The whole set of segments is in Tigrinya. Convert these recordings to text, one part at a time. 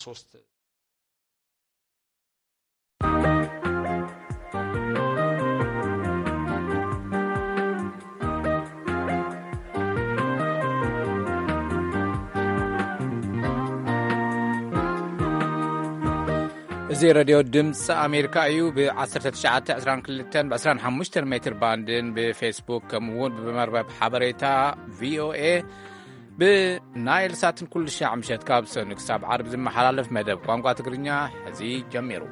እዚ ሬድዮ ድምፂ ኣሜሪካ እዩ ብ1922 ብ25 ሜትር ባንድን ብፌስቡክ ከምኡውን ብመርበብ ሓበሬታ ቪኦኤ ብናይል ሳትን ኩሉ ሻዕ ምሸት ካብ ሰኑ ክሳብ ዓርብ ዝመሓላለፍ መደብ ቋንቋ ትግርኛ ሕዚ ጀሚሩ።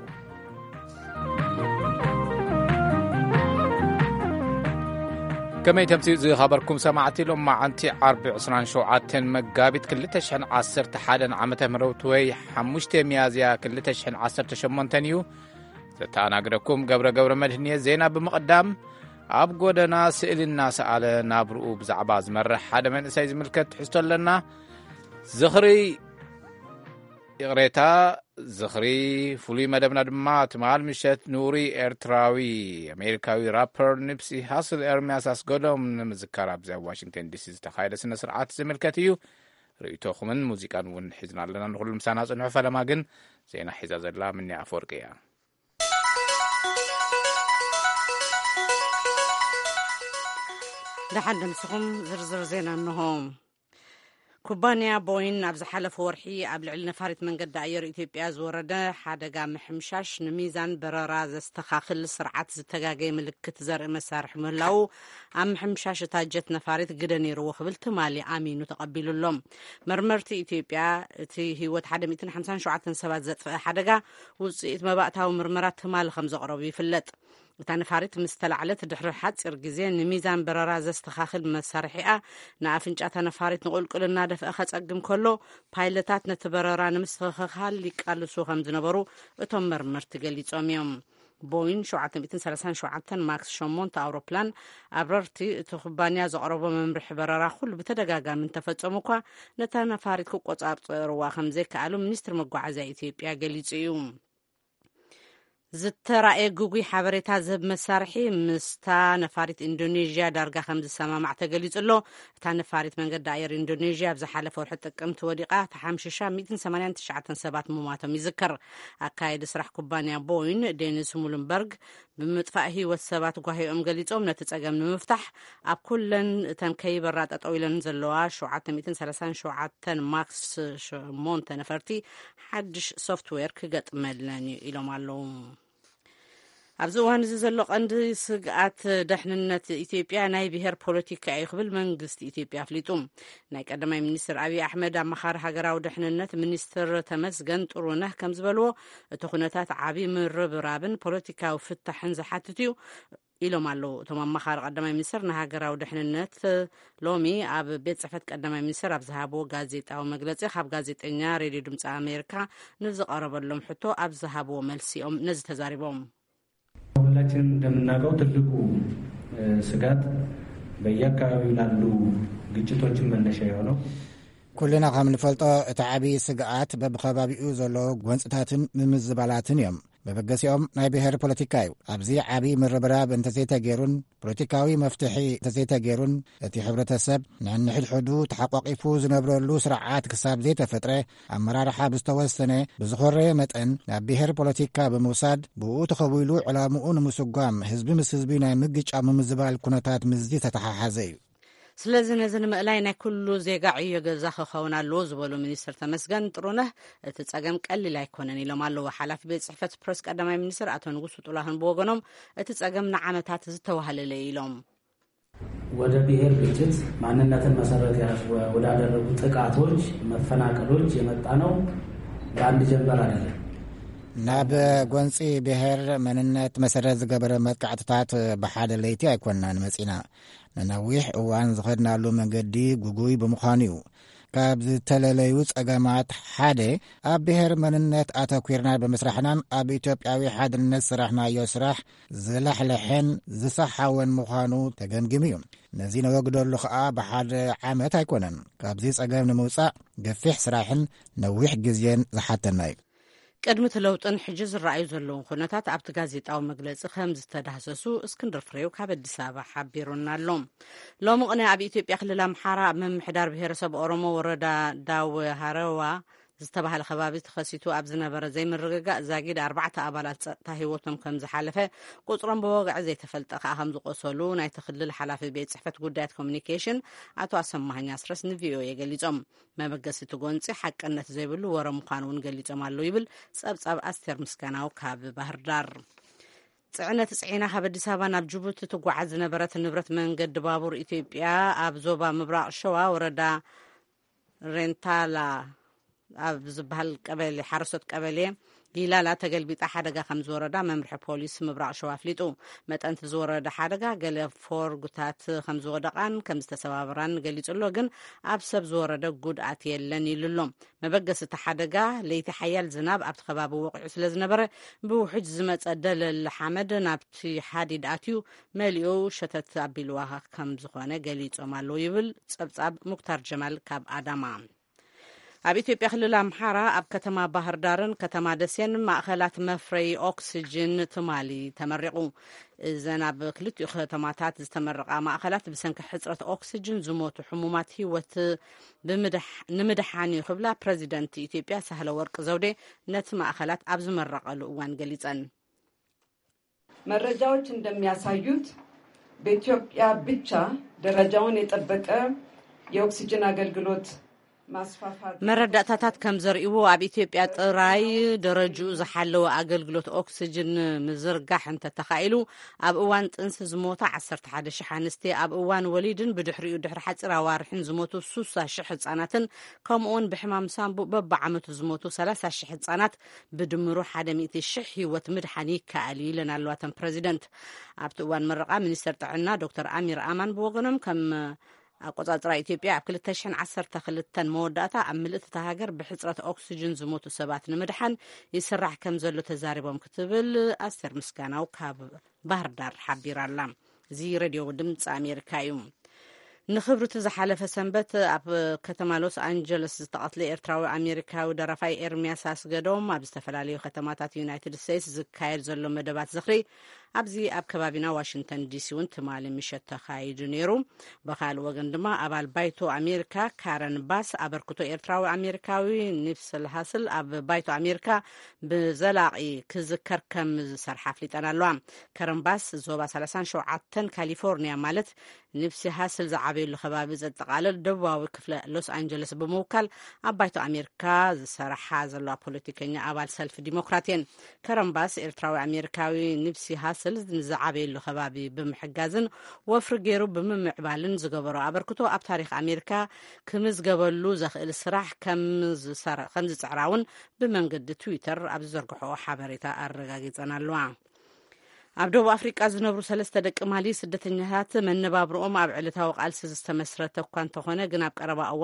ከመይ ተምሲኡ ዝኸበርኩም ሰማዕቲ ሎም ማዓንቲ ዓርቢ 27 መጋቢት 2011 ዓመተ ምህረት ወይ 5 ሚያዝያ 2018 እዩ። ዘተኣናግደኩም ገብረ መድህንየ ዜና ብምቕዳም ኣብ ጎደና ስእሊ እናሰኣለ ናብርኡ ብዛዕባ ዝመርሕ ሓደ መንእሰይ ዝምልከት ትሕዝቶ ኣለና። ዝኽሪ ፍሉይ መደብና ድማ ትማል ምሸት ኑሪ ኤርትራዊ ኣሜሪካዊ ራፐር ኒፕሲ ሃስል ኤርምያስ ኣስገዶም ንምዝካር ኣብዚኣ ዋሽንግተን ዲሲ ዝተኻየደ ስነ ስርዓት ዝምልከት እዩ። ርእቶኹምን ሙዚቃን እውን ሒዝና ኣለና። ንኩሉ ምሳና ጽንሑ ፈለማ ግን ዜና ሒዛ ዘላ ምንያ ኣፈወርቂ እያ። ድሓን ድምስኹም ዝርዝር ዜና እንሆ። ኩባንያ ቦይን ኣብ ዝሓለፈ ወርሒ ኣብ ልዕሊ ነፋሪት መንገዲ ኣየር ኢትዮጵያ ዝወረደ ሓደጋ ምሕምሻሽ ንሚዛን በረራ ዘስተኻኽል ስርዓት ዝተጋገየ ምልክት ዘርኢ መሳርሒ ምህላው ኣብ ምሕምሻሽ እታ ጀት ነፋሪት ግደ ነይርዎ ክብል ትማሊ ኣሚኑ ተቐቢሉሎም። መርመርቲ ኢትዮጵያ እቲ ህይወት 157 ሰባት ዘጥፍአ ሓደጋ ውፅኢት መባእታዊ ምርመራ ትማሊ ከም ዘቕረቡ ይፍለጥ። እታ ነፋሪት ምስ ተላዕለት ድሕሪ ሓፂር ግዜ ንሚዛን በረራ ዘስተኻኽል መሳርሒኣ ንኣፍንጫታ ነፋሪት ንቁልቁል እናደፍአ ከጸግም ከሎ ፓይለታት ነቲ በረራ ንምስትኽኻል ይቃልሱ ከም ዝነበሩ እቶም መርመርቲ ገሊጾም እዮም። ቦይን 737 ማክስ 8 ኣውሮፕላን ኣብረርቲ እቲ ኩባንያ ዘቕረቦ መምርሒ በረራ ኩሉ ብተደጋጋሚ እንተፈጸሙ እኳ ነታ ነፋሪት ክቆጻጸርዋ ከም ዘይከኣሉ ሚኒስትሪ መጓዓዝያ ኢትዮጵያ ገሊጹ እዩ። ዝተራእየ ጉጉይ ሓበሬታ ዝህብ መሳርሒ ምስታ ነፋሪት ኢንዶኔዥያ ዳርጋ ከም ዝሰማማዕ ተገሊጹ ኣሎ። እታ ነፋሪት መንገዲ ኣየር ኢንዶኔዥያ ኣብ ዝሓለፈ ወርሒ ጥቅምቲ ወዲቓ ተሓምሽሻ 189 ሰባት ምሟቶም ይዝከር። ኣካየዲ ስራሕ ኩባንያ ቦይን ዴኒስ ሙሉንበርግ ብምጥፋእ ህይወት ሰባት ጓሂኦም ገሊጾም ነቲ ጸገም ንምፍታሕ ኣብ ኩለን እተን ከይበራ ጠጠው ኢለን ዘለዋ 737 ማክስ 8 ነፈርቲ ሓድሽ ሶፍትዌር ክገጥመለን ኢሎም ኣለዉ። ኣብዚ እዋን እዚ ዘሎ ቀንዲ ስግኣት ድሕንነት ኢትዮጵያ ናይ ብሄር ፖለቲካ እዩ ክብል መንግስቲ ኢትዮጵያ ኣፍሊጡ። ናይ ቀዳማይ ሚኒስትር ኣብዪ ኣሕመድ ኣመኻሪ ሃገራዊ ድሕንነት ሚኒስትር ተመስገን ጥሩነህ ከም ዝበልዎ እቲ ኩነታት ዓብዪ ምርብራብን ፖለቲካዊ ፍታሕን ዝሓትት እዩ ኢሎም ኣለዉ። እቶም ኣመኻሪ ቀዳማይ ሚኒስትር ንሃገራዊ ድሕንነት ሎሚ ኣብ ቤት ጽሕፈት ቀዳማይ ሚኒስትር ኣብ ዝሃብዎ ጋዜጣዊ መግለጺ ካብ ጋዜጠኛ ሬድዮ ድምፂ ኣሜሪካ ንዝቐረበሎም ሕቶ ኣብ ዝሃብዎ መልሲኦም ነዚ ተዛሪቦም ሁላችን እንደምናውቀው ትልቁ ስጋት በየአካባቢው ላሉ ግጭቶችን መነሻ የሆነው ኩልና ከም ንፈልጦ እቲ ዓብዪ ስግኣት በብኸባቢኡ ዘለዎ ጎንፅታትን ምምዝባላትን እዮም። በበገሲኦም ናይ ብሄር ፖለቲካ እዩ። ኣብዚ ዓብዪ ምርብራብ እንተዘይተገይሩን ፖለቲካዊ መፍትሒ እንተዘይተገይሩን እቲ ሕብረተሰብ ንሕድሕዱ ተሓቋቂፉ ዝነብረሉ ስርዓት ክሳብ ዘይተፈጥረ ኣመራርሓ ብዝተወሰነ ብዝኾረየ መጠን ናብ ብሄር ፖለቲካ ብምውሳድ ብኡ ተኸቢሉ ዕላምኡ ንምስጓም ህዝቢ ምስ ህዝቢ ናይ ምግጫ ምምዝባል ኩነታት ምዝዲ ተተሓሓዘ እዩ። ስለዚ ነዚ ንምእላይ ናይ ኩሉ ዜጋ ዕዮ ገዛ ክኸውን ኣለዎ ዝበሉ ሚኒስትር ተመስገን ጥሩነህ እቲ ጸገም ቀሊል ኣይኮነን ኢሎም ኣለዎ። ሓላፊ ቤት ጽሕፈት ፕረስ ቀዳማይ ሚኒስትር አቶ ንጉሱ ጥላሁን ብወገኖም እቲ ጸገም ንዓመታት ዝተዋሃለለ ኢሎም ወደ ብሔር ግጭት ማንነትን መሰረት ወዳደረጉ ጥቃቶች፣ መፈናቀሎች የመጣ ነው በአንድ ጀንበር አይደለም። ናብ ጎንፂ ብሔር መንነት መሰረት ዝገበረ መጥቃዕትታት ብሓደ ለይቲ ኣይኮንናን መጺና ንነዊሕ እዋን ዝኸድናሉ መንገዲ ጉጉይ ብምዃኑ እዩ። ካብ ዝተለለዩ ጸገማት ሓደ ኣብ ብሔር መንነት ኣተኲርና ብምስራሕናን ኣብ ኢትዮጵያዊ ሓድነት ስራሕናዮ ስራሕ ዝለሕልሕን ዝሰሓወን ምዃኑ ተገምጊሙ እዩ። ነዚ ነወግደሉ ከዓ ብሓደ ዓመት ኣይኮነን። ካብዚ ጸገም ንምውፃእ ገፊሕ ስራሕን ነዊሕ ግዜን ዝሓተና እዩ። ቅድሚ ለውጥን ሕጂ ዝረኣዩ ዘለዉ ኩነታት ኣብቲ ጋዜጣዊ መግለጺ ከም ዝተዳህሰሱ እስክንድር ፍሬው ካብ ኣዲስ ኣበባ ሓቢሩና ኣሎ። ሎሚ ቅነ ኣብ ኢትዮጵያ ክልል ኣምሓራ ኣብ ምምሕዳር ብሄረሰብ ኦሮሞ ወረዳ ዳዌ ሃረዋ ዝተባሃለ ከባቢ ተኸሲቱ ኣብ ዝነበረ ዘይምርግጋእ ዛጊድ 4 ኣባላት ጸጥታ ህይወቶም ከም ዝሓለፈ ቁጽሮም ብወግዒ ዘይተፈልጠ ከዓ ከም ዝቆሰሉ ናይቲ ክልል ሓላፊ ቤት ጽሕፈት ጉዳያት ኮሚኒኬሽን ኣቶ ኣሰማሃኛ ስረስ ንቪኦኤ ገሊጾም መበገሲቲ ጎንፂ ሓቅነት ዘይብሉ ወረ ምዃኑ እውን ገሊጾም ኣለዉ ይብል ጸብጻብ ኣስቴር ምስጋናው ካብ ባህር ዳር ጽዕነት ጽዒና ካብ ኣዲስ ኣበባ ናብ ጅቡቲ ትጓዓዝ ዝነበረት ንብረት መንገዲ ባቡር ኢትዮጵያ ኣብ ዞባ ምብራቕ ሸዋ ወረዳ ሬንታላ ኣብ ዝበሃል ቀበሌ ሓረስቶት ቀበሌ ጊላላ ተገልቢጣ ሓደጋ ከም ዝወረዳ መምርሒ ፖሊስ ምብራቕ ሸዋ ኣፍሊጡ መጠንቲ ዝወረዳ ሓደጋ ገለ ፎርጉታት ከም ዝወደቃን ከም ዝተሰባብራን ገሊጹ ኣሎ ግን ኣብ ሰብ ዝወረደ ጉድኣት የለን ኢሉሎ መበገሲቲ ሓደጋ ለይቲ ሓያል ዝናብ ኣብቲ ከባቢ ወቂዑ ስለ ዝነበረ ብውሕጅ ዝመፀ ደለል ሓመድ ናብቲ ሓዲድ ኣትዩ መሊኡ ሸተት ኣቢልዋ ከም ዝኾነ ገሊጾም ኣለዉ ይብል ጸብጻብ ሙክታር ጀማል ካብ ኣዳማ ኣብ ኢትዮጵያ ክልል ኣምሓራ ኣብ ከተማ ባህር ዳርን ከተማ ደሴን ማእኸላት መፍረይ ኦክሲጅን ትማሊ ተመሪቑ እዘን ኣብ ክልቲኡ ከተማታት ዝተመረቓ ማእኸላት ብሰንኪ ሕፅረት ኦክሲጅን ዝሞቱ ሕሙማት ህይወት ንምድሓን ክብላ ፕረዚደንት ኢትዮጵያ ሳህለ ወርቅ ዘውዴ ነቲ ማእኸላት ኣብ ዝመረቐሉ እዋን ገሊጸን መረጃዎች እንደሚያሳዩት በኢትዮጵያ ብቻ ደረጃውን የጠበቀ የኦክሲጅን አገልግሎት መረዳእታታት ከም ዘርእይዎ ኣብ ኢትዮጵያ ጥራይ ደረጃኡ ዝሓለወ ኣገልግሎት ኦክሲጅን ምዝርጋሕ እንተተኻኢሉ ኣብ እዋን ጥንሲ ዝሞታ 11,000 ኣንስቲ ኣብ እዋን ወሊድን ብድሕሪኡ ድሕሪ ሓፂር ኣዋርሕን ዝሞቱ 60,000 ህጻናትን ከምኡውን ብሕማም ሳንቡእ በብዓመቱ ዝሞቱ 30,000 ህጻናት ብድምሩ 100,000 ህይወት ምድሓን ይከኣል ኢለን ኣለዋ ተን ፕረዚደንት ኣብቲ እዋን ምረቓ ሚኒስተር ጥዕና ዶክተር ኣሚር ኣማን ብወገኖም ከም ኣቆጻጽራ ኢትዮጵያ ኣብ 2012 መወዳእታ ኣብ ምልእቲ እታ ሃገር ብሕፅረት ኦክሲጅን ዝሞቱ ሰባት ንምድሓን ይስራሕ ከም ዘሎ ተዛሪቦም ክትብል ኣስቴር ምስጋናው ካብ ባህር ዳር ሓቢራ ኣላ እዚ ሬድዮ ድምፂ ኣሜሪካ እዩ ንኽብርቲ ዝሓለፈ ሰንበት ኣብ ከተማ ሎስ አንጀለስ ዝተቐትለ ኤርትራዊ ኣሜሪካዊ ደራፋይ ኤርሚያስ ኣስገዶም ኣብ ዝተፈላለዩ ከተማታት ዩናይትድ ስቴትስ ዝካየድ ዘሎ መደባት ዝኽሪ ኣብዚ ኣብ ከባቢና ዋሽንግተን ዲሲ እውን ትማሊ ምሸት ተኻይዱ ነይሩ ብካልእ ወገን ድማ ኣባል ባይቶ ኣሜሪካ ካረን ባስ ኣበርክቶ ኤርትራዊ ኣሜሪካዊ ኒፍስል ሃስል ኣብ ባይቶ ኣሜሪካ ብዘላቒ ክዝከር ከም ዝሰርሓ ኣፍሊጠን ኣለዋ ካረን ባስ ዞባ 37 ካሊፎርኒያ ማለት ኒፍሲ ሃስል ዝዓበየሉ ከባቢ ዘጠቃልል ደቡባዊ ክፍለ ሎስ አንጀለስ ብምውካል ኣብ ባይቶ ኣሜሪካ ዝሰርሓ ዘለዋ ፖለቲከኛ ኣባል ሰልፊ ዲሞክራትየን ካረን ባስ ኤርትራዊ ኣሜሪካዊ ኒፍሲ ሃስል ንዝዓበየሉ ከባቢ ብምሕጋዝን ወፍሪ ገይሩ ብምምዕባልን ዝገበሮ ኣበርክቶ ኣብ ታሪክ ኣሜሪካ ክምዝገበሉ ዘኽእል ስራሕ ከም ዝፅዕራ እውን ብመንገዲ ትዊተር ኣብ ዝዘርግሖ ሓበሬታ ኣረጋጊፀን ኣለዋ ኣብ ደቡብ ኣፍሪቃ ዝነብሩ 3 ደቂ ማሊ ስደተኛታት መነባብሮኦም ኣብ ዕለታዊ ቃልሲ ዝተመስረተ እኳ እንተኾነ ግን ኣብ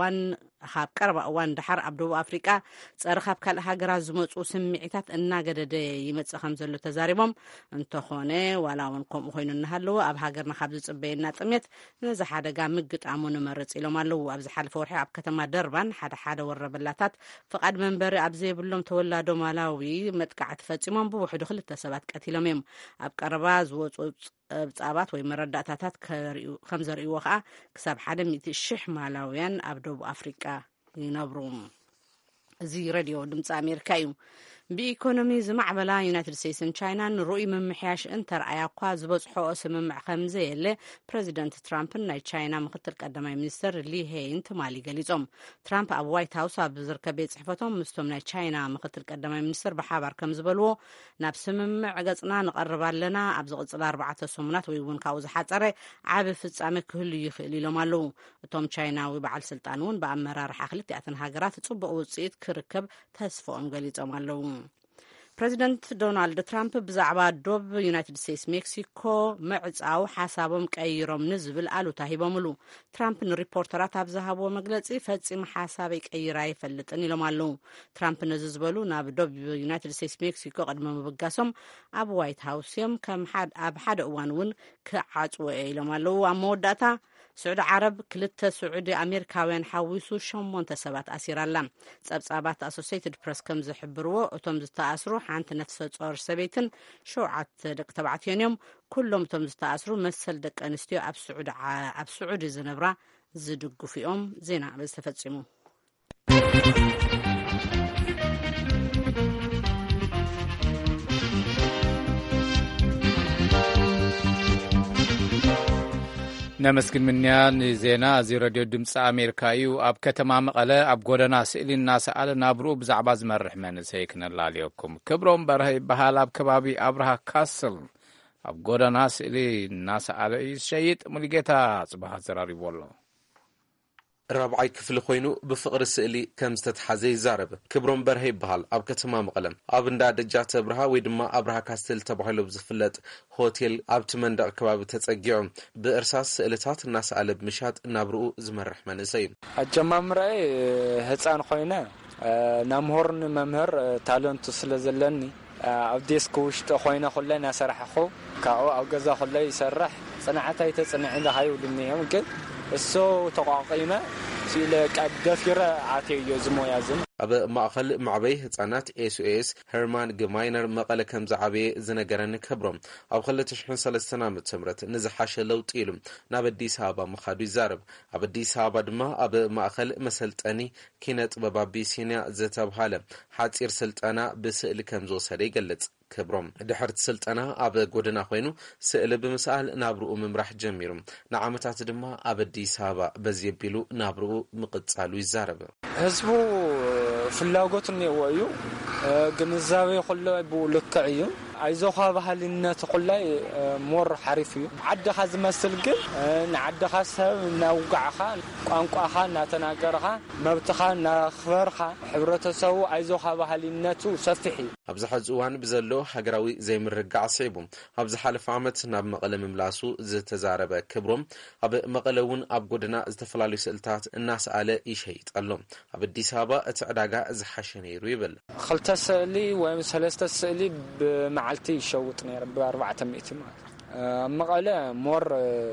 ቀረባ እዋን ድሓር ኣብ ደቡብ ኣፍሪቃ ፀረ ካብ ካልእ ሃገራት ዝመፁ ስምዒታት እናገደደ ይመፅእ ከም ዘሎ ተዛሪቦም እንተኾነ ዋላ እውን ከምኡ ኮይኑ እናሃለዎ ኣብ ሃገርና ካብ ዝፅበየና ጥሜት ነዚ ሓደጋ ምግጣሙ ንመርፅ ኢሎም ኣለዉ ኣብ ዝሓለፈ ወርሒ ኣብ ከተማ ደርባን ሓደ ወረበላታት ፍቃድ መንበሪ ኣብ ዘይብሎም ተወላዶ ማላዊ መጥቃዕቲ ፈፂሞም ብውሕዱ 2 ሰባት ቀቲሎም እዮም ኣብ ቀረባ ዝወፁ ጸብጻባት ወይ መረዳእታታት ከም ዘርእይዎ ከዓ ክሳብ 100,000 ማላውያን ኣብ ደቡብ ኣፍሪቃ ይነብሩ እዚ ሬድዮ ድምፂ ኣሜሪካ እዩ ብኢኮኖሚ ዝማዕበላ ዩናይትድ ስቴትስን ቻይናን ርኡይ ምምሕያሽ እንተረኣያ እኳ ዝበፅሖ ስምምዕ ከምዘየለ ፕረዚደንት ትራምፕን ናይ ቻይና ምክትል ቀዳማይ ሚኒስትር ሊ ሄይን ትማሊ ገሊፆም ትራምፕ ኣብ ዋይት ሃውስ ኣብ ዝርከብ ቤት ፅሕፈቶም ምስቶም ናይ ቻይና ምክትል ቀዳማይ ሚኒስትር ብሓባር ከም ዝበልዎ ናብ ስምምዕ ገጽና ንቐርብ ኣለና ኣብ ዝቕፅል 4 ሰሙናት ወይ እውን ካብኡ ዝሓፀረ ዓብ ፍጻሜ ክህሉ ይኽእል ኢሎም ኣለዉ እቶም ቻይናዊ በዓል ስልጣን እውን ብኣመራርሓ ክልቲኣተን ሃገራት ጽቡቕ ውፅኢት ክርከብ ተስፎኦም ገሊፆም ኣለዉ ፕረዚደንት ዶናልድ ትራምፕ ብዛዕባ ዶብ ዩናይትድ ስቴትስ ሜክሲኮ ምዕፃው ሓሳቦም ቀይሮም ንዝብል ኣሉታ ሂቦምሉ ትራምፕ ንሪፖርተራት ኣብ ዝሃብዎ መግለፂ ፈፂም ሓሳበይ ቀይራ ይፈልጥን ኢሎም ኣለዉ ትራምፕ ነዚ ዝበሉ ናብ ዶብ ዩናይትድ ስቴትስ ሜክሲኮ ቅድሚ ምብጋሶም ኣብ ዋይት ሃውስ እዮም ኣብ ሓደ እዋን እውን ክዓፅዎ ኢሎም ኣለዉ ኣብ መወዳእታ ስዑድ ዓረብ 2 ስዑዲ ኣሜሪካውያን ሓዊሱ 8 ሰባት ኣሲራላ ጸብጻባት ኣሶሲየትድ ፕሬስ ከም ዝሕብርዎ እቶም ዝተኣስሩ ሓንቲ ነፍሰ ጾር ሰበይትን 7 ደቂ ተባዕትዮን እዮም ኩሎም እቶም ዝተኣስሩ መሰል ደቂ ኣንስትዮ ኣብ ስዑዲ ዝነብራ ዝድግፉ እዮም ዜና ዝተፈጺሙ نمسكن منيان زينا زي راديو دمس أمريكايو أب كتما مقالة أب قودنا سئل الناس على نابرو بزعباز مرح من سيكنا الله عليكم كبرون برهي بحال أب كبابي أبرها كاسل أب قودنا سئل الناس على شيء ملقيتها صباح زراري والله رابعي كفل خوينو بفقر السئلي كم ستتحزي يزارب كبرون برهي بحال أب كتما مقلم أب ندا دجات أبرها ويدما أبرها كاستل تبحيلو بزفلت هوتيل أب تمندق كباب تتسقيعهم بإرساس سئلتات الناس على بمشات نابرؤو زمرح منسيم الجمام رأي هتسان خوينا نامهورن ممهر تالنت سلزلني أب ديسك وشت خوينا خلنا سرح خو كاو أو جزا خلا يسرح صنعتها يتصنع عند هاي ودنيا ممكن السو تقاقيمة سيلك الدفيرة عاتي يزمو يازم أب مأخل معبيه هتعنات SOS هرمان جماينر مقالة كم زعبي زنجرن كبرم أب خلة تشحن سلسنا متمرت نزحش لو تيلم نبدي سابا مخادو زارب أبدي سابا دما أب مأخل مسلت أني كانت ببابي سينا زتاب حالة حاتير سلت أنا بسئل كم زو سري قلت كبرم دحرت سلت أنا أب جودنا خوينو سئل بمسأل نابرو ممرح جميرم نعمتات دما أبدي سابا بزيبيلو نابرو مقتصالو يزارب هزبو ፍላጎት ነው እዩ ግንዛቤ ሁሉ ብልክዕ አይዞኻ ባህልነት ሁላይ ሞር ሓሪፍ እዩ ዓድኻ ዝመስል ግን ንዓድኻ ሰብ ናውጋዕኻ ቋንቋኻ ናተናገርኻ መብትኻ ናኽበርኻ ሕብረተሰቡ አይዞኻ ባህልነቱ ሰፊሕ እዩ ኣብዚ ሕዚ እዋን ብዘሎ ሃገራዊ ዘይምርጋዕ ስዒቡ ኣብዚ ሓለፈ ዓመት ናብ መቐለ ምምላሱ ዝተዛረበ ክብሮም ኣብ መቐለ እውን ኣብ ጎደና ዝተፈላለዩ ስእልታት እናሰኣለ ይሸይጥ ኣሎ ኣብ አዲስ አበባ እቲ ዕዳጋ ዝሓሸ ነይሩ ይብል ክልተ ስእሊ ወይ ሰለስተ ስእሊ ብመዓልቲ ይሸውጥ ነይሩ ብ400 ማለት መቐለ ሞር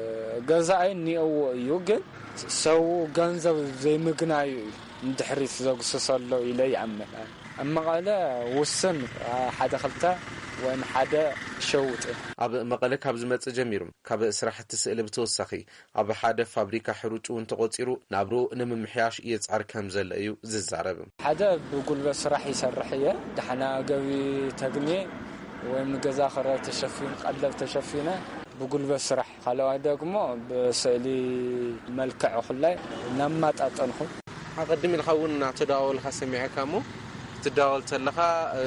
ገዛይ ኒው እዩ ግን ሰው ገንዘብ ዘይምግናዩ እንድሕሪት ዘግሰሰሎ ኢለ ይአመን መቐለ ውስን ሓደ ክልተ ወይ ሓደ ሸውጥ ኣብ መቐለ ካብ ዝመጽ ጀሚሩ ካብ ስራሕቲ ስእሊ ብተወሳኺ ኣብ ሓደ ፋብሪካ ሕሩጭ እውን ተቆፂሩ ናብሩ ንምምሕያሽ የጻር ከም ዘለ እዩ ዝዛረብ ሓደ ብጉልበት ስራሕ ይሰርሕ እየ ደሕና ገቢ ተግኒ ወይ ንገዛ ኸረ ተሸፊን ቀለብ ተሸፊነ ብጉልበት ስራሕ ካልዋይ ደግሞ ብስእሊ መልክዕ ሁላይ ናማጣጠንኹ ኣቀድም ኢልኸውን ናተዳወልካ ሰሚዕካሞ تداول تلقى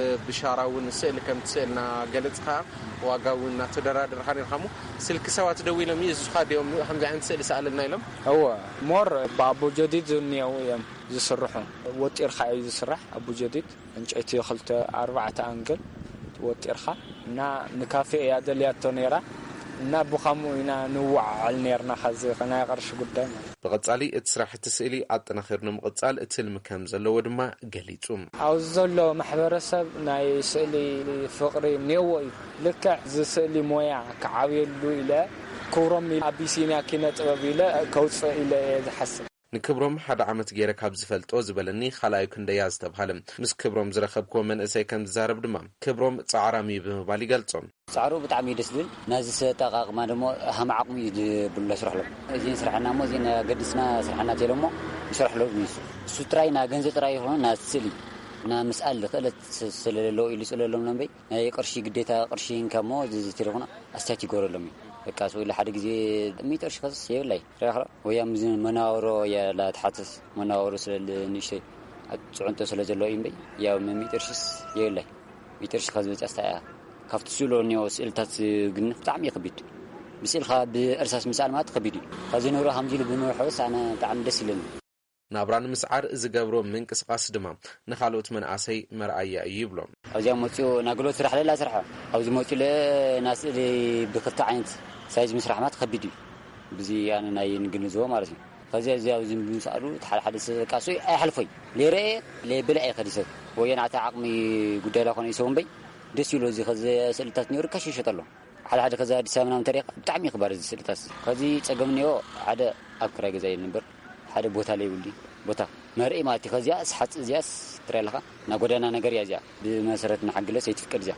بشارون سئل كم تسئلنا قلتها واقعونا تدرادر حالين خمو سلك سوات دوينا ميز خاديهم حمزة عند سئل سألنا لهم هو مر بابو جديد النيو يوم يسرحون وتيرخا يسرح أبو جديد انجأتي خلت 4 أنقل وتيرخا نا نكافئ يا دليات تونيرا نابو خمو إنا نوع النيرنا خزي خنا يقرش قدام بقصالي اتسرح تسئلي عطنا خيرنا مقصال اتلم كم زلو ودما قليتهم او زلو محبرسب ناي سئلي فقري نيوي لك زسئلي مويا كعاويلو الى كورمي ابيسينيا كينه طبب الى كوص الى يحسن نكبرهم حد عمت غير كاب زفلطو زبلني خلايو كندياز تبحالم مس كبرهم زرخبكو من اسي كم زارب دما كبرهم صعرامي بمبال يغلصون صعرو بتعمي دسدل ناز ستقاقما دمو هم عقمي بلا شرح له زين سرحنا مو زين قدسنا سرحنا تيلمو يشرح له ستراينا غنز تراي هون ناس سلي نا مسأل خلت سللو يلي سللو نبي قرشي قديتا قرشين كمو زي تيلفونا استاتي غورلمي بقى سوي لحد ጊዜ ميترش خاص يبلاي رخ ويام زين مناورو يا لا تحتس مناورو سل نشي عنده سل زلو يمبي يا ميترشس يبلاي ميترش خاص بتصايا كافت سولو نيو سلتات غن بتعم يخبيد مسلخا بارساس مسال ما تخبيدي خازينورو حمجيل بنوحوس انا طعم دس يلن نابران مسعر زغبرو منقسقاس دما نخالوت منعسي مرعيا يبلون اوزيا موتيو ناغلو سرح لا سرح اوزي موتي لناس اللي بخت عينت سايز مسرح ما تخبيدي بزي انا ناي نغنزو مالتي فزي زياو زين بيسالو تحل سقاسوي اي حلفوي ليري لبلعي خديسه وينعتا عقمي غدالا كون يسون بي دسيلو زي خزي سلطات نيور كاش يشطلو حال كذا دسامنا طريق بتعمي خبر زي سلطات خزي صقمنيو عاده اكراي غزاي نمبر حدا بوتا لي ولي بوتا مرئي ماتي خزيا اسحت زياس تريلخا نا غدانا ነገር ያዚያ በመሰረት ንሐግለስ ይትፍቀድ ዚያ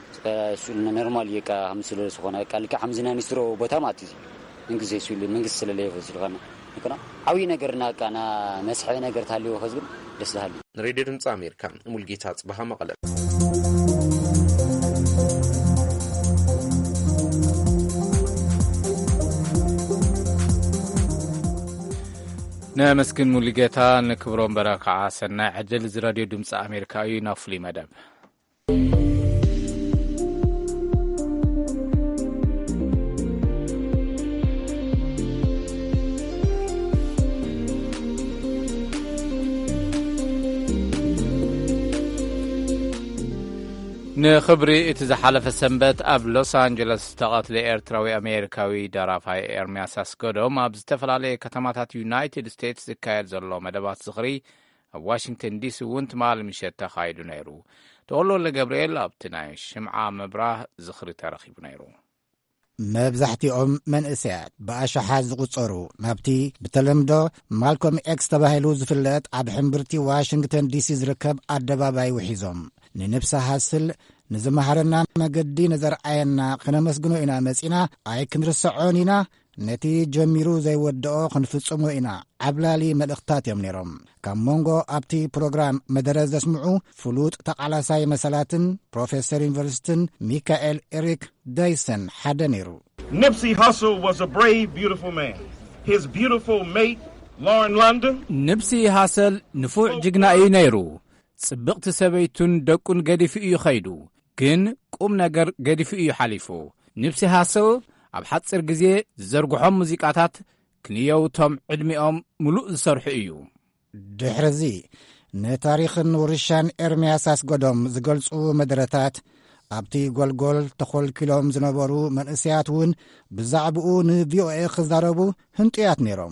ኖርማል ይካ hamsሎ ስለሆነ ቃልካ hamዝና ንስሮ ቦታ ማት እዚ እንግዜ ሲል መንግስት ስለለየ ስለሆነ ይከና አዊ ነገርና ቃና መስሐ ነገር ታሊው ህዝብ ደስላል ሬዲዮ ድምጽ አሜሪካ ሙልጌታ ጽባህ መቀለ نمسكن موليجتا نكبرون بركة عسنا عجل راديو دمس أمريكاوي نافلي مدام نخبري اتزحلف السنبت اب لوس أنجلس تقاتل إيرتراوي أمريكاوي دارافاي إرمياس أسكودوم اب زتفل عليه كتماتات يونايتد ستيتس زكايد زلو مدبات زغري واشنطن دي سي ونت مال مشيت تخايدو نيرو تقولو لجبريل ابتناي شمعة مبراه زخري ترخيب نيرو مبزحتيኦም መንእስያት ብኣሽሓት ዝቁጸሩ ናብቲ ብተለምዶ ማልኮም ኤክስ ተባሂሉ ዝፍለጥ ኣብ ሕምብርቲ ዋሽንግተን ዲሲ ዝርከብ ኣደባባይ ውሒዞም ንንብሰ ሃስል ንዝመሃረና መገዲ ነዘርአየና ክነመስግኖ ኢና መጺና ኣይ ክንርስዖን ኢና ነቲ ጀሚሩ ዘይወድኦ ክንፍጽሞ ኢና ዓብላሊ መልእኽታት እዮም ነይሮም ካብ ሞንጎ ኣብቲ ፕሮግራም መደረ ዘስምዑ ፍሉጥ ተቓላሳይ መሰላትን ፕሮፌሰር ዩኒቨርሲቲን ሚካኤል ኤሪክ ዳይሰን ሓደ ነይሩ Nipsey Hussle was a brave, beautiful man. His beautiful mate, Lauren London. Nipsey Hussle ንፉዕ ጅግና እዩ ነይሩ ጽብቕቲ ሰበይቱን ደቁን ገዲፉ እዩ ኸይዱ ግን ቁም ነገር ገዲፉ እዩ ሓሊፉ Nipsey Hussle ኣብ ሓጽር ግዜ ዝዘርግሖም ሙዚቃታት ክንየውቶም ዕድሚኦም ሙሉእ ዝሰርሑ እዩ ድሕርዚ ንታሪኽን ውርሻን ኤርምያስ ኣስጎዶም ዝገልጹ መደረታት ኣብቲ ጐልጐል ተኾልኪሎም ዝነበሩ መንእስያት እውን ብዛዕብኡ ንቪኦኤ ክዛረቡ ህንጡያት ነይሮም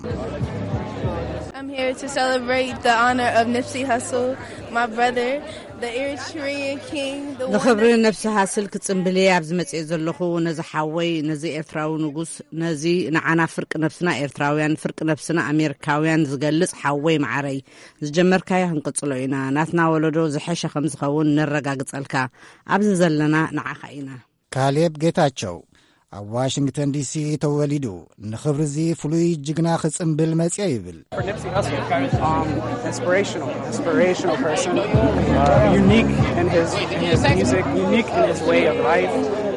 I'm here to celebrate the honor of Nipsey Hussle, my brother, the Eritrean king. ንኽብሪ ነብሲ ሃስል ክጽምብል ኣብ ዝመጽእ ዘለኹ ነዚ ሓወይ ነዚ ኤርትራዊ ንጉስ ነዚ ንዓና ፍርቂ ነብስና ኤርትራውያን ፍርቂ ነብስና ኣሜሪካውያን ዝገልጽ ሓወይ ማዕረይ ዝጀመርካዮ ክንቅጽሎ ኢና ናትና ወለዶ ዝሐሸ ከም ዝኸውን ንረጋግጸልካ ኣብዚ ዘለና ንዓኻ ኢና ካሌብ ጌታቸው ኣብ ዋሽንግተን ዲሲ ተወሊዱ ንኽብርዚ ፍሉይ ጅግና ክጽምብል መጽአ ይብል inspirational person unique in his music unique in his way of life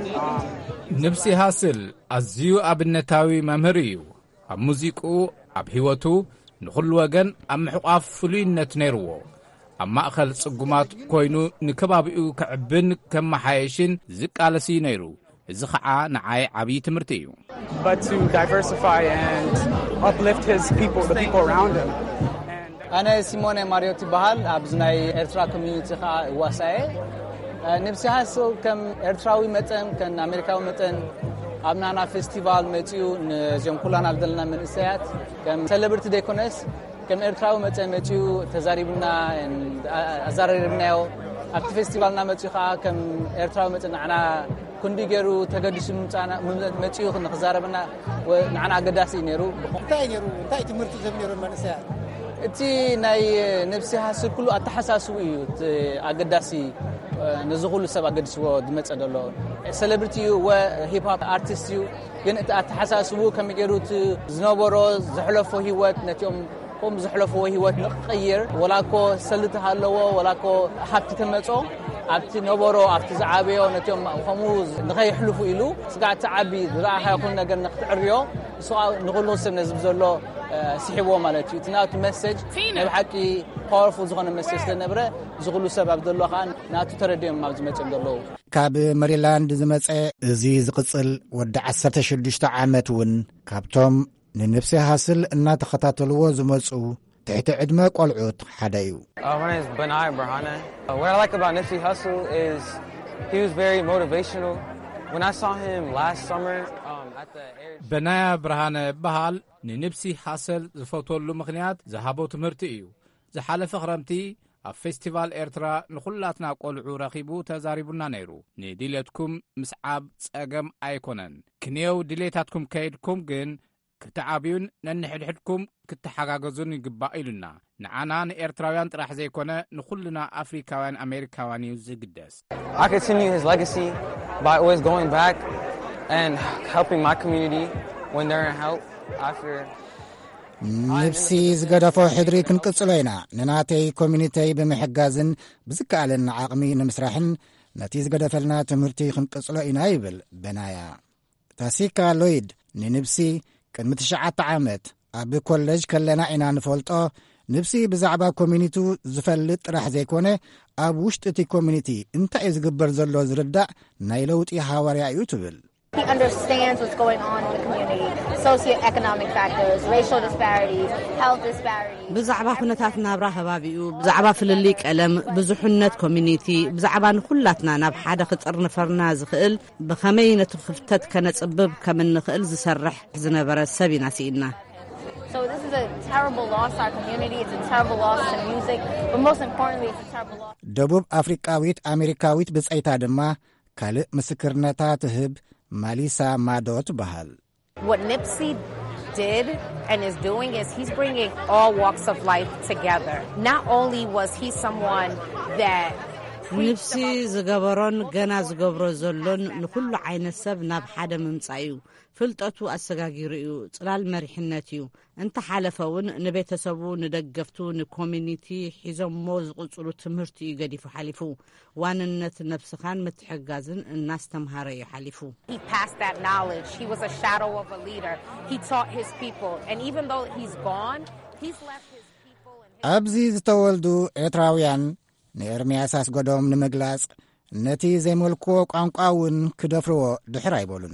ንብሲ ሃስል ኣዝዩ ኣብነታዊ መምህር እዩ ኣብ ሙዚቁ ኣብ ህይወቱ ንኹሉ ወገን ኣብ ምሕቋፍ ፍሉይነት ነይርዎ ኣብ ማእኸል ጽጉማት ኮይኑ ንከባቢኡ ክዕብን ከመሓየሽን ዝቃለሲ ነይሩ እዚ ኸዓ ንዓይ ዓብዪ ትምህርቲ እዩ but to diversify and uplift his people the people around him أنا سيمون ماريوتي بحال أبزناي إرترا كوميونيتي خا واسعة نفسي هاسل كم إرتراوي متن كان أمريكاوي متن أبنانا فيستيفال متيو نجم كلنا بدلنا من إسيات كم سيلبرتي ديكونس كم إرتراوي متن متيو تزاريبنا أزاريبناو أبتي فيستيفالنا متيو خا كم إرتراوي متن أنا كندي جرو تقدس متانا متيو نخزاربنا ونعنا قداسي نيرو تاي تمرت زميرو من إسيات እቲ ናይ ነብሲ ሃስል ኩሉ ኣተሓሳስቡ እዩ ኣገዳሲ ንዝኹሉ ሰብ ኣገዲስዎ ድመጸ ደሎ ሴሌብሪቲ እዩ ሂፕ ሆፕ ኣርቲስት እዩ ግን እቲ ኣተሓሳስቡ ከመይ ገይሩ ዝነበሮ ዘሕለፎ ህይወት ነቲኦም ከም ዘሕለፎ ህይወት ንቕይር ወላኮ ሰልቲ ሃለዎ ወላኮ ሃብቲ ተመጾ ኣብቲ ነበሮ ኣብቲ ዝዓበዮ ነቲኦም ከምኡ ንኸይሕልፉ ኢሉ ስጋዕ ተዓቢ ዝረኣኻ ይኹን ነገር ንኽትዕርዮ ንኹሉ ሰብ ነዝብ ዘሎ ሲሒቦ ማለት እዩ ትናቱ መሰጅ ናብ ሓቂ ፓወርፉል ዝኾነ መሰጅ ስለነበረ ዝኹሉ ሰብ ኣብ ዘሎ ኸዓ ናቱ ተረድዮም ኣብ ዝመፅም ዘለዉ ካብ መሪላንድ ዝመፀ እዚ ዝቕፅል ወዲ 16 ዓመት እውን ካብቶም ንንብሲ ሃስል እናተኸታተልዎ ዝመፁ ትሕቲ ዕድመ ቆልዑት ሓደ እዩ My name is Benai Brahana. What I like about Nipsey Hussle is he was very motivational. When I saw him last summer at the በናያ ብርሃነ በሃል ንንብሲ ሃስል ዝፈተሉ ምኽንያት ዝሃቦ ትምህርቲ እዩ ዝሓለፈ ክረምቲ ኣብ ፌስቲቫል ኤርትራ ንኹላትና ቆልዑ ረኺቡ ተዛሪቡና ነይሩ ንድሌትኩም ምስዓብ ጸገም ኣይኮነን ክንየው ድሌታትኩም ከይድኩም ግን ክትዓብዩን ነንሕድሕድኩም ክትሓጋገዙን ይግባእ ኢሉና ንዓና ንኤርትራውያን ጥራሕ ዘይኮነ ንኹልና ኣፍሪካውያን ኣሜሪካውያን እዩ ዝግደስ I continue his legacy by always going back and helping my community when they're in help after ንብሲ ዝገደፎ ሕድሪ ክንቅጽሎ ኢና ንናተይ ኮሚኒተይ ብምሕጋዝን ብዝከኣለና ዓቕሚ ንምስራሕን ነቲ ዝገደፈልና ትምህርቲ ክንቅጽሎ ኢና ይብል በናያ ታሲካ ሎይድ ንንብሲ ቅድሚ 9 ዓመት ኣብ ኮሌጅ ከለና ኢና ንፈልጦ ንብሲ ብዛዕባ ኮሚኒቲ ዝፈልጥ ጥራሕ ዘይኮነ ኣብ ውሽጢ እቲ ኮሚኒቲ እንታይ እዩ ዝግበር ዘሎ ዝርዳእ ናይ ለውጢ ሃዋርያ እዩ ትብል። He understands what's going on in the community, socioeconomic factors, racial disparities, health disparities. ብዛዕባ ኩነታት ናብራ ከባቢኡ ብዛዕባ ፍልሊ ቀለም ብዙሕነት ኮሚኒቲ ብዛዕባ ንኩላትና ናብ ሓደ ክፅርንፈርና ዝኽእል ብኸመይ ነቲ ክፍተት ከነጽብብ ከም እንኽእል ዝሰርሕ ዝነበረ ሰብ ኢና ሲኢልና። So this is a terrible loss to our community. It's a terrible loss to music, but most importantly, it's a terrible loss. ደቡብ አፍሪካዊት አሜሪካዊት ብጻይታ ድማ ካልእ ምስክርነታት ህብ ማሊሳ ማዶት ባህል What Nipsey did and is doing is he's bringing all walks of life together. Not only was he someone that ንብሲ ዝገበሮን ገና ዝገብሮ ዘሎን ንኩሉ ዓይነት ሰብ ናብ ሓደ ምምጻእ እዩ። ፍልጠቱ ኣሰጋጊሩ እዩ። ጽላል መሪሕነት እዩ። እንተሓለፈውን ንቤተሰቡ ንደገፍቱ ንኮሚኒቲ ሒዞሞ ዝቕጽሉ ትምህርቲ እዩ ገዲፉ ሓሊፉ። ዋንነት ነፍስኻን ምትሕጋዝን እናስተምሃረ እዩ ሓሊፉ። He passed that knowledge. He was a shadow of a leader. He taught his people. And even though he's gone, he's left his people. ኣብዚ ዝተወልዱ ኤርትራውያን ንኤርምያስ ኣስገዶም ንምግላጽ ነቲ ዘይመልክዎ ቋንቋውን ክደፍርዎ ድሕር ኣይበሉን።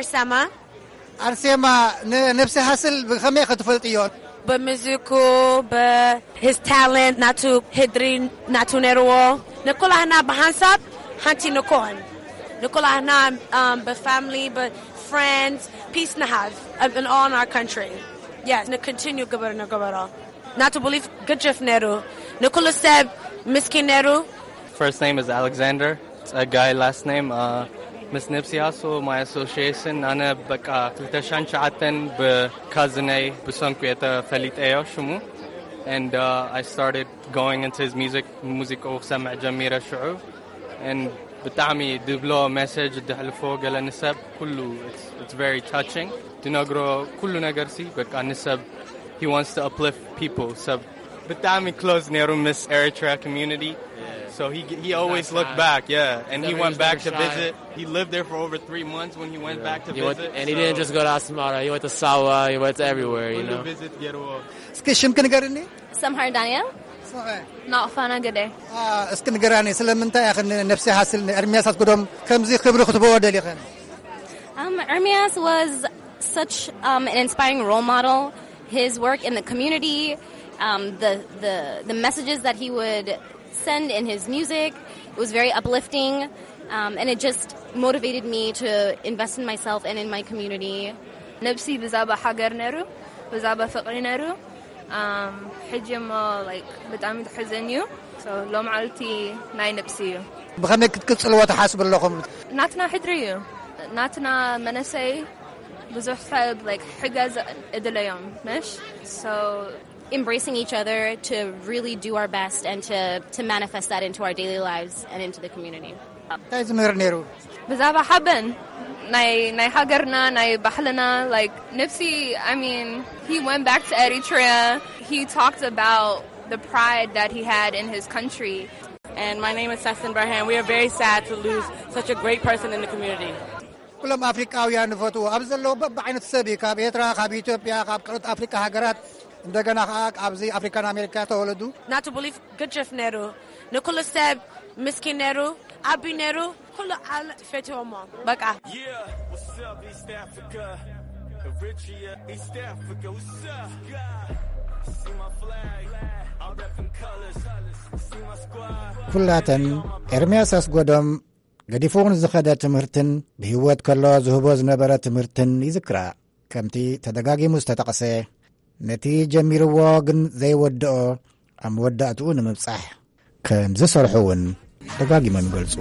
አርሴማ ንነብሲ ሃስል ብኸመይ ክትፈልጥ እዮ? በሙዚኩ በሂዝ ታለንት ናቱ ህድሪ ናቱ ነርዎ ንኩላህና ብሓንሳብ ሓንቲ ንኮን ንኩላህና በፋሚሊ በፍሬንድስ ፒስ ንሃቭ in all in our country. Yes, ንኮንቲኒው ግበር ንገበሮ ናቱ ብሊፍ ግጅፍ ነሩ ንኩሉ ሰብ ምስኪን ነሩ። First name is Alexander. It's a guy. Last name Miss Nipsey Hussle. My association. Ana baka kiltashan chaaten be cousinay besonku eta feliteo shumu. And I started going into his music sama jamira shu'ub. And بتعمي دبلو message دحلفو قال النسب كله it's very touching. تناقرو كله نقرسي بك النسب he wants to uplift people. So بتعمي close near Miss Eritrea community. So he always looked back, yeah, and he went back to visit. He lived there for over 3 months when he went back to visit. And he didn't just go to Asmara, he went to Sawa, he went to everywhere, you know. Visit Geruo. እስኪ ንገርኒ سمحر دانيال نقفانا قدي እስኪ ንገራኒ ስለምንታይ ያኽን ነፍሲ ሃስል ኤርምያስ ኣስገዶም ከምዚ ክብሪ ክትበዎ ደሊኸን? Ermias was such an inspiring role model. His work in the community, the messages that he would send in his music, it was very uplifting, and it just motivated me to invest in myself and in my community. Nipsey بزابة حجر نرو بزابة فقر نرو حجم like بتعمل تحزنيو so لو معلتي ناي نبسي بخمك كتقلوا تحاسب لكم ناتنا حدريو ناتنا منسي بزح صعب like حجز إدليهم مش so embracing each other to really do our best and to manifest that into our daily lives and into the community. بزابة حبن ناي حجرنا ناي بحلنا like Nipsey, I mean, he went back to Eritrea. He talked about the pride that he had in his country. And my name is Sassin Barhan. We are very sad to lose such a great person in the community. كلهم أفريقيا نفتوا أبزلوا بعين السبي كاب إيترا كاب إثيوبيا كاب قارة أفريقيا هجرات እንደገና አብዚ አፍሪካን አሜሪካ ተወለዱ not to believe ግጭፍ ነሩ ንኩሉ ሰብ ምስኪን ነሩ አቢ ነሩ ኩሉ አል ፈተውሞ በቃ ኩላተን ኤርምያስ ኣስገዶም ገዲፉን ዝኸደ ትምህርትን ብህይወት ከሎ ዝህቦ ዝነበረ ትምህርትን ይዝክራ ከምቲ ተደጋጊሙ ዝተጠቐሰ ነቲ ጀሚርዎ ግን ዘይወድኦ ኣብ መወዳእትኡ ንምብጻሕ ከም ዝሰርሑ እውን ደጋጊሞም ይገልጹ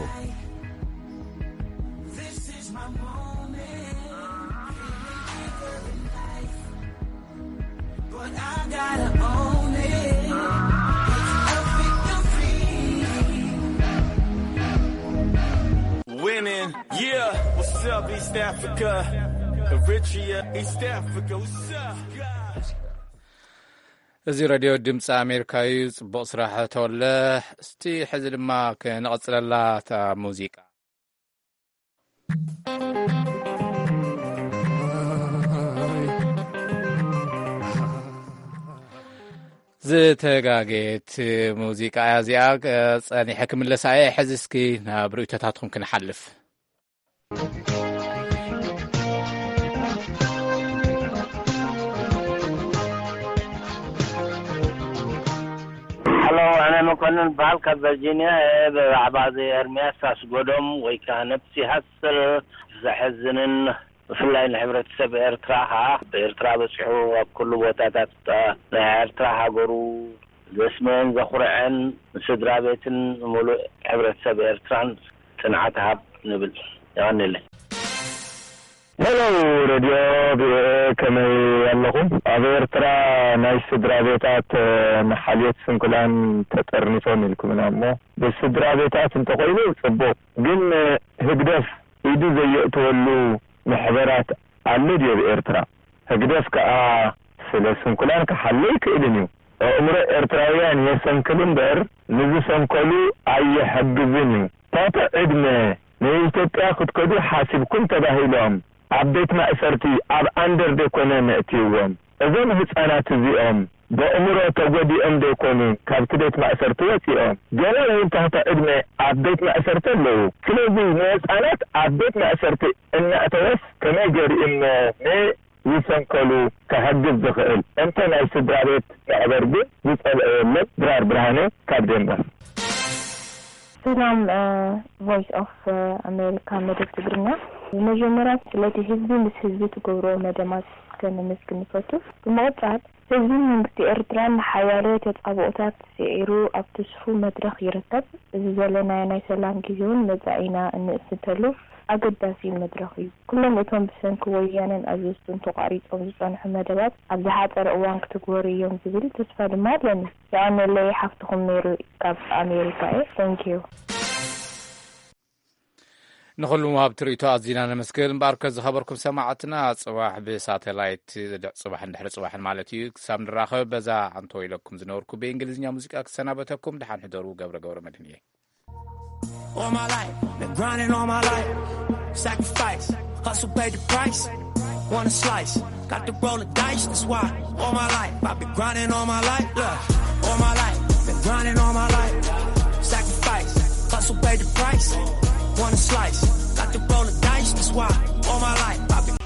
Winning, yeah, what's up, East Africa? Eritrea, East Africa, what's up? እዚ ሬድዮ ድምፂ ኣሜሪካዊ ጽቡቕ ስራሕ ተወልሕ እስቲ ሕዚ ድማ ክንቐጽለላ እታ ሙዚቃ ዝተጋገት ሙዚቃ እዚኣ ጸኒሐ ክምለሳ እየ ሕዚ እስኪ ናብ ርእይቶታትኩም ክንሓልፍ Hello, أنا مكونن بالك فيرجينيا بعباد إرمياس أسقودهم ويكانبسي هسر زحزنن فلاي نحبرت سب إرتراها إرترا بسحو وكل بوتاتات إرتراها قرو زسمين زخرعن سدرابيتن مولو حبرت سب إرتران تنعتها نبل يعني اللي Hello, Radio كما ياللهم أبيرترا نايس درابيتات محليات سنكولان تترنفون لكم نامو بس درابيتات انتقوينو صبو قل هقدف يدو زي يقتولو محبرات عالديو بإرترا هقدف كأ سلا سنكولان كحليك إلنيو أمر إرتراويان يسنكلن بر نزو سنكولو أي حقزينيو تاتا إدمي نيلتوبيا كتكدو حاسب كنت باهيلهم عبيت ما أسرتي عب أندر دي كوني مأتيوهم إذن هتسانات زيهم بأمره تقودي أندي كوني كاب كديت ما أسرتي وسيهم جلال انتهت إدمي عبيت ما أسرتي له كلوزي نيسانات عبيت ما أسرتي إن أتوس كما جري إن مي يسنكلو كهجز دخل انت نايس دراريت معبر بي يسأل أولاد درار برهاني كاب دينبر سلام voice of America مدد تقرنا المجمرات التي هزبي مس هزبي تقورو مدامات كان مسكن فتو بموضعات هزبي من بتي إردران حيالات يتقبوطات سعيرو أبتسفو مدرخ يرتب زلنا يناي سلام جيزون مزعينا أن استنتلو أقداسي المدرخي كلهم يتون بسن كويانا أزوستون تقاريت أوزيسان حمدوات أبزحات أرقوان كتقوري يوم زبيل تسفاد مادلن يعني اللي حفتهم ميرو كاف أمريكا thank you نخلو مهاب تريتو أزينا نمسكيل مباركة زخبركم سماعتنا صباح بساتلايت صباح نحر صباح المالتي سام نراخب بزا عنطوي لكم زنوركو بإنجليزنيا موسيقى كسنابتكم دحان حضروا قبر مدنية All my life, been grinding all my life. Sacrifice, hustle, pay the price. Want a slice, got to roll the dice. That's why all my life, I've been grinding all my life. Look, all my life, been grinding all my life. Sacrifice, hustle, pay the price. Want a slice, got to roll the dice. That's why all my life, I've been